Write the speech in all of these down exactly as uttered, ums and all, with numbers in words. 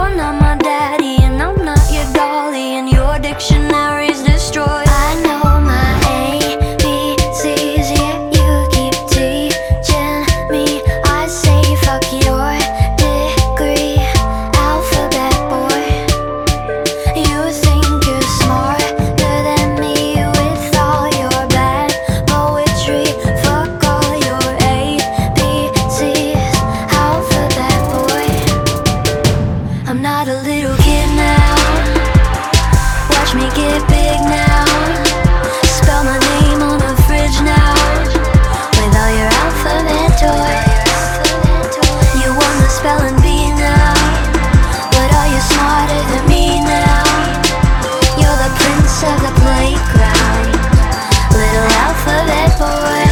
you're not my daddy, and I'm not your dolly, and your dictionary's destroyed. I know my A B C's, yeah, you keep teaching me. I say fuck your degree, alphabet boy. You think you're smarter than me with all your bad poetry. Fuck all your A B C's, alphabet boy. I'm not a little kid now, watch me get big now. Spell my name on the fridge now, with all your alphabet toys. You won the spelling bee now, but are you smarter than me now? You're the prince of the playground, little alphabet boy.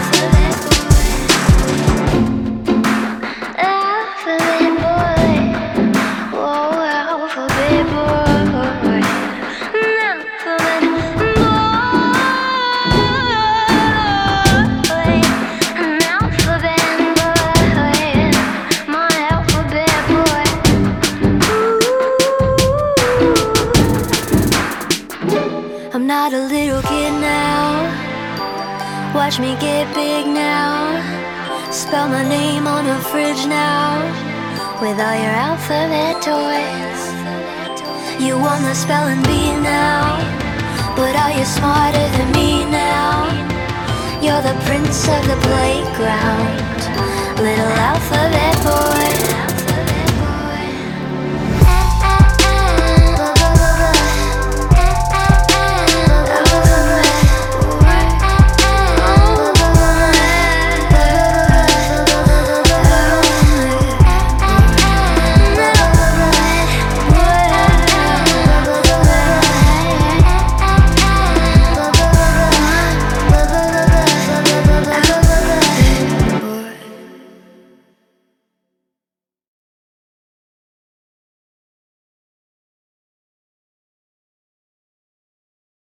Alphabet boy, whoa, alphabet boy. Alphabet boy, an alphabet boy, my alphabet boy. Ooh. I'm not a little kid now, watch me get big now. Spell my name on the fridge now, with all your alphabet toys. You won the spelling bee now, but are you smarter than me now? You're the prince of the playground, little alphabet boy.